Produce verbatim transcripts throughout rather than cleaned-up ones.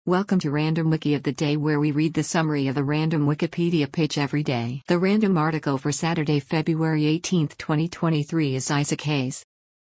Welcome to Random Wiki of the Day, where we read the summary of a random Wikipedia page every day. The random article for Saturday, February eighteenth, twenty twenty-three is Isaac Hayes.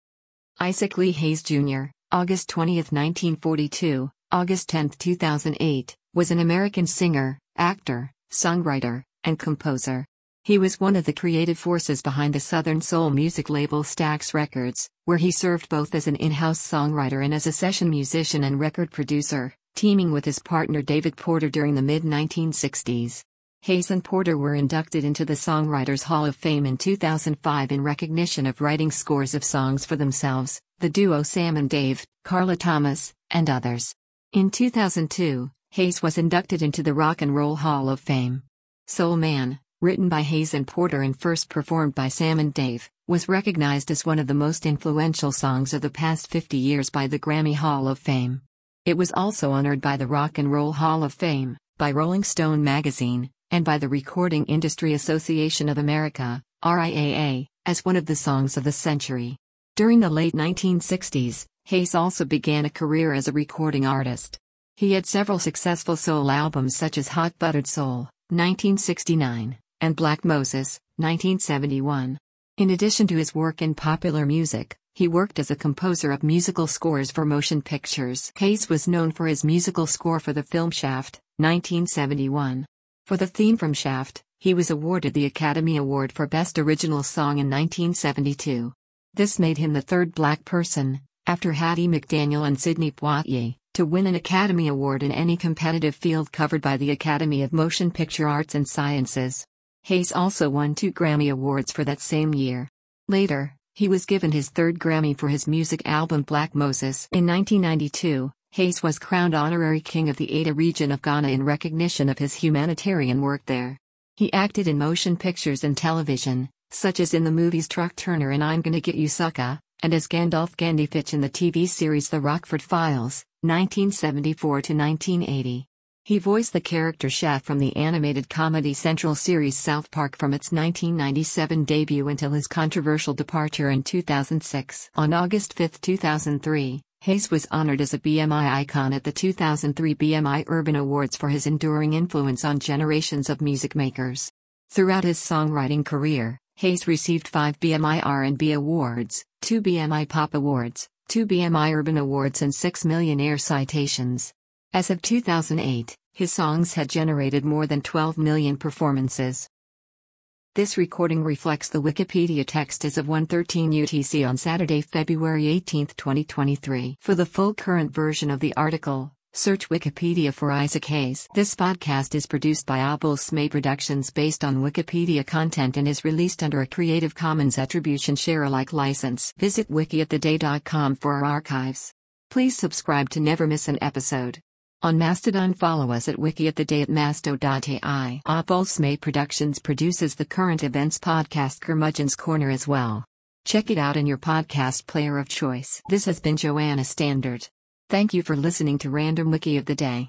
Isaac Lee Hayes Junior, August twentieth, nineteen forty-two, August tenth, two thousand eight, was an American singer, actor, songwriter, and composer. He was one of the creative forces behind the Southern soul music label Stax Records, where he served both as an in-house songwriter and as a session musician and record producer, teaming with his partner David Porter during the mid nineteen sixties. Hayes and Porter were inducted into the Songwriters Hall of Fame in two thousand five in recognition of writing scores of songs for themselves, the duo Sam and Dave, Carla Thomas, and others. In two thousand two, Hayes was inducted into the Rock and Roll Hall of Fame. Soul Man, written by Hayes and Porter and first performed by Sam and Dave, was recognized as one of the most influential songs of the past fifty years by the Grammy Hall of Fame. It was also honored by the Rock and Roll Hall of Fame, by Rolling Stone magazine, and by the Recording Industry Association of America, R I A A, as one of the songs of the century. During the late nineteen sixties, Hayes also began a career as a recording artist. He had several successful soul albums such as Hot Buttered Soul, nineteen sixty-nine, and Black Moses, nineteen seventy-one. In addition to his work in popular music, he worked as a composer of musical scores for motion pictures. Hayes was known for his musical score for the film Shaft, nineteen seventy-one. For the theme from Shaft, he was awarded the Academy Award for Best Original Song in nineteen seventy-two. This made him the third black person, after Hattie McDaniel and Sidney Poitier, to win an Academy Award in any competitive field covered by the Academy of Motion Picture Arts and Sciences. Hayes also won two Grammy Awards for that same year. Later, he was given his third Grammy for his music album Black Moses. In nineteen ninety-two, Hayes was crowned Honorary King of the Ada region of Ghana in recognition of his humanitarian work there. He acted in motion pictures and television, such as in the movies Truck Turner and I'm Gonna Get You Sucka, and as Gandalf Gandhi in the T V series The Rockford Files, nineteen seventy-four to nineteen eighty. He voiced the character Chef from the animated Comedy Central series South Park from its nineteen ninety-seven debut until his controversial departure in two thousand six. On August fifth, two thousand three, Hayes was honored as a B M I icon at the two thousand three B M I Urban Awards for his enduring influence on generations of music makers. Throughout his songwriting career, Hayes received five B M I R and B Awards, two B M I Pop Awards, two B M I Urban Awards and six Millionaire citations. As of two thousand eight, his songs had generated more than twelve million performances. This recording reflects the Wikipedia text as of one thirteen U T C on Saturday, February eighteenth, twenty twenty-three. For the full current version of the article, search Wikipedia for Isaac Hayes. This podcast is produced by Abul Smay Productions based on Wikipedia content and is released under a Creative Commons Attribution Share Alike license. Visit wiki of the day dot com for our archives. Please subscribe to never miss an episode. On Mastodon, follow us at wiki of the day at masto dot A I. Abul Smay Productions produces the current events podcast Curmudgeon's Corner as well. Check it out in your podcast player of choice. This has been Joanna Standard. Thank you for listening to Random Wiki of the Day.